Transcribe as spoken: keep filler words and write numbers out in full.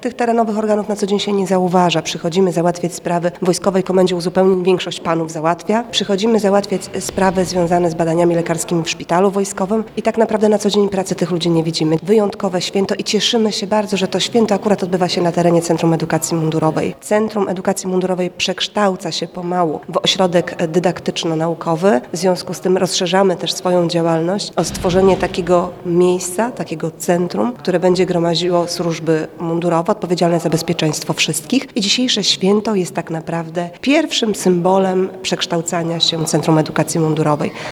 tych terenowych organów na co dzień się nie zauważa. Przychodzimy załatwiać sprawy w Wojskowej Komendzie Uzupełnień, większość panów załatwia. Przychodzimy załatwiać sprawy związane z badaniami lekarskimi w szpitalu wojskowym i tak naprawdę na co dzień pracy tych ludzi nie widzimy. Wyjątkowe święto i cieszymy się bardzo, że to święto akurat odbywa się na terenie Centrum Edukacji Mundurowej. Centrum Edukacji Mundurowej przekształca się pomału w ośrodek dydaktyczno-naukowy. W związku z tym rozszerzamy też swoją działalność o stworzenie takiego miejsca, takiego centrum, które będzie gromadziło służby mundurowe, odpowiedzialne za bezpieczeństwo wszystkich. I dzisiejsze święto jest tak naprawdę pierwszym symbolem przekształcania się Centrum Edukacji Mundurowej.